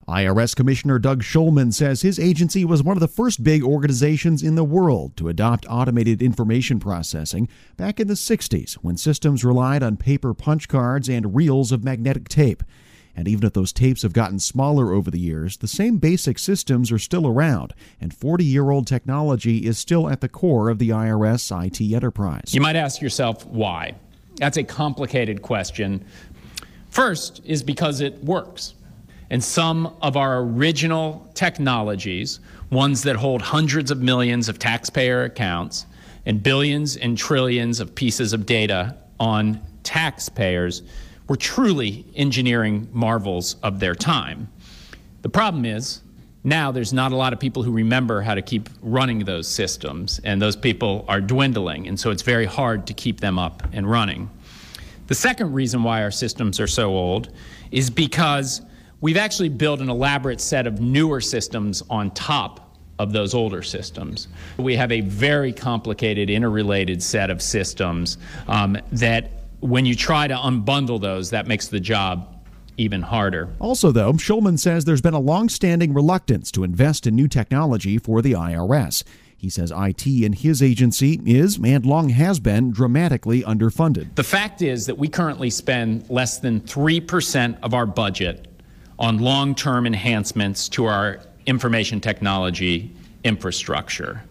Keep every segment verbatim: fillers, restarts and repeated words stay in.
I R S Commissioner Doug Shulman says his agency was one of the first big organizations in the world to adopt automated information processing back in the sixties, when systems relied on paper punch cards and reels of magnetic tape. And even if those tapes have gotten smaller over the years, the same basic systems are still around, and forty-year-old technology is still at the core of the I R S I T enterprise. You might ask yourself why. That's a complicated question. First is because it works. And some of our original technologies, ones that hold hundreds of millions of taxpayer accounts and billions and trillions of pieces of data on taxpayers, were truly engineering marvels of their time. The problem is, now there's not a lot of people who remember how to keep running those systems, and those people are dwindling, and so it's very hard to keep them up and running. The second reason why our systems are so old is because we've actually built an elaborate set of newer systems on top of those older systems. We have a very complicated, interrelated set of systems um, that when you try to unbundle those, that makes the job even harder. Also, though, Shulman says there's been a long-standing reluctance to invest in new technology for the I R S. He says I T in his agency is, and long has been, dramatically underfunded. The fact is that we currently spend less than three percent of our budget on long-term enhancements to our information technology infrastructure.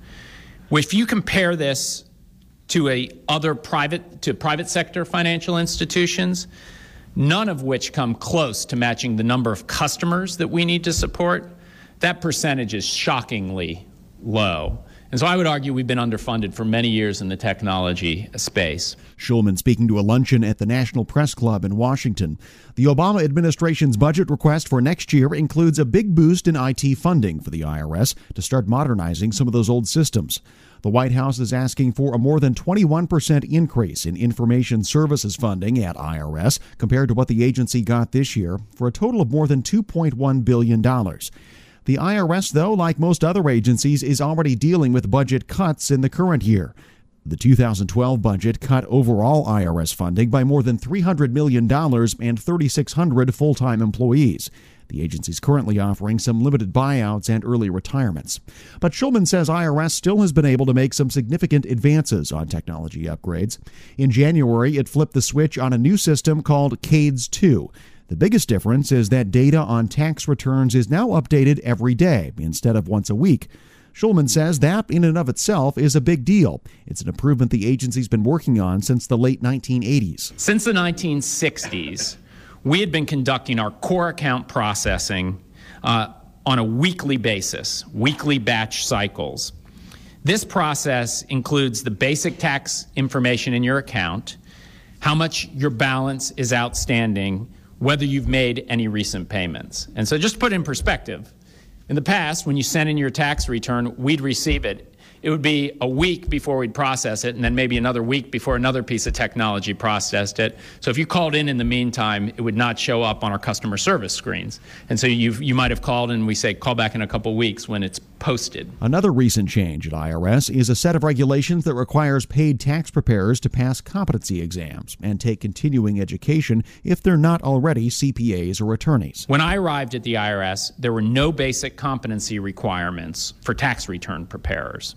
If you compare this to a other private to private sector financial institutions, none of which come close to matching the number of customers that we need to support, that percentage is shockingly low. And so I would argue we've been underfunded for many years in the technology space. Shulman speaking to a luncheon at the National Press Club in Washington. The Obama administration's budget request for next year includes a big boost in I T funding for the I R S to start modernizing some of those old systems. The White House is asking for a more than twenty-one percent increase in information services funding at I R S compared to what the agency got this year, for a total of more than two point one billion dollars. The I R S, though, like most other agencies, is already dealing with budget cuts in the current year. The two thousand twelve budget cut overall I R S funding by more than three hundred million dollars and three thousand six hundred full-time employees. The agency is currently offering some limited buyouts and early retirements. But Shulman says I R S still has been able to make some significant advances on technology upgrades. In January, it flipped the switch on a new system called CADES two. The biggest difference is that data on tax returns is now updated every day instead of once a week. Shulman says that, in and of itself, is a big deal. It's an improvement the agency's been working on since the late nineteen eighties. Since the nineteen sixties, we had been conducting our core account processing uh, on a weekly basis, weekly batch cycles. This process includes the basic tax information in your account, how much your balance is outstanding, whether you've made any recent payments. And so just to put it in perspective, in the past, when you sent in your tax return, we'd receive it. It would be a week before we'd process it, and then maybe another week before another piece of technology processed it. So if you called in in the meantime, it would not show up on our customer service screens. And so you you might have called, and we say, call back in a couple weeks when it's posted. Another recent change at I R S is a set of regulations that requires paid tax preparers to pass competency exams and take continuing education if they're not already C P As or attorneys. When I arrived at the I R S, there were no basic competency requirements for tax return preparers.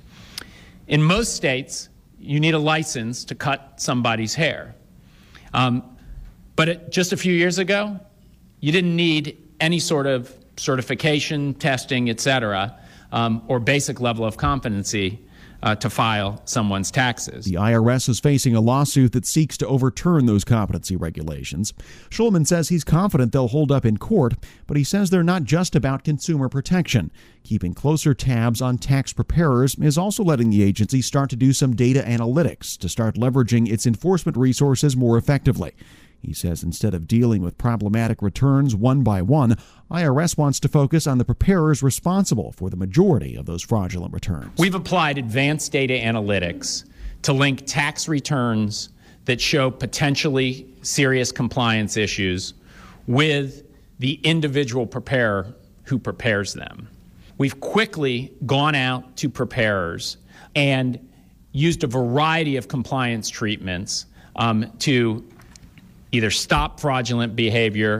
In most states, you need a license to cut somebody's hair. Um, but it, just a few years ago, you didn't need any sort of certification, testing, et cetera, um, or basic level of competency uh, to file someone's taxes. The I R S is facing a lawsuit that seeks to overturn those competency regulations. Shulman says he's confident they'll hold up in court, but he says they're not just about consumer protection. Keeping closer tabs on tax preparers is also letting the agency start to do some data analytics to start leveraging its enforcement resources more effectively. He says instead of dealing with problematic returns one by one, I R S wants to focus on the preparers responsible for the majority of those fraudulent returns. We've applied advanced data analytics to link tax returns that show potentially serious compliance issues with the individual preparer who prepares them. We've quickly gone out to preparers and used a variety of compliance treatments um, to either stop fraudulent behavior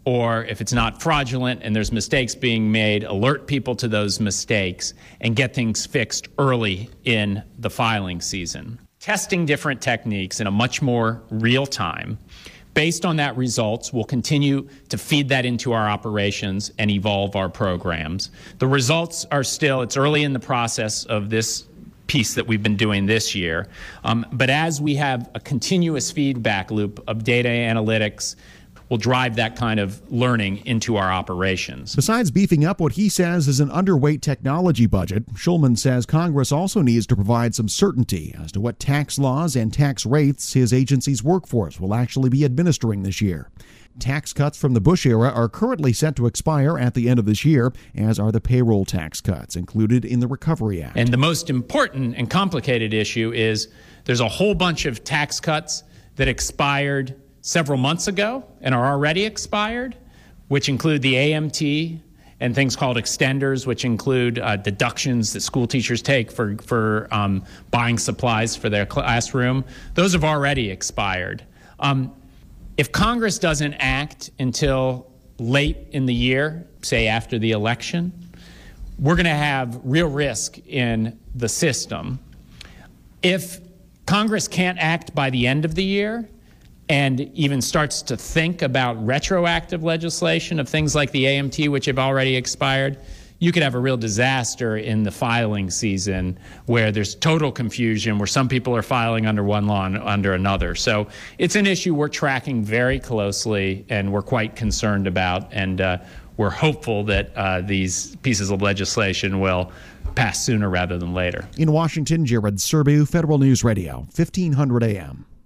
or if it's not fraudulent and there's mistakes being made, alert people to those mistakes and get things fixed early in the filing season. Testing different techniques in a much more real time. Based on that results, we'll continue to feed that into our operations and evolve our programs. The results are still, it's early in the process of this piece that we've been doing this year. Um, but as we have a continuous feedback loop of data analytics, will drive that kind of learning into our operations. Besides beefing up what he says is an underweight technology budget, Schulman says Congress also needs to provide some certainty as to what tax laws and tax rates his agency's workforce will actually be administering this year. Tax cuts from the Bush era are currently set to expire at the end of this year, as are the payroll tax cuts included in the Recovery Act. And the most important and complicated issue is there's a whole bunch of tax cuts that expired several months ago and are already expired, which include the A M T and things called extenders, which include uh, deductions that school teachers take for, for um, buying supplies for their classroom. Those have already expired. Um, if Congress doesn't act until late in the year, say after the election, we're going to have real risk in the system. If Congress can't act by the end of the year, and even starts to think about retroactive legislation of things like the A M T, which have already expired, you could have a real disaster in the filing season where there's total confusion, where some people are filing under one law and under another. So it's an issue we're tracking very closely and we're quite concerned about, and uh, we're hopeful that uh, these pieces of legislation will pass sooner rather than later. In Washington, Jared Serbu, Federal News Radio, fifteen hundred A M.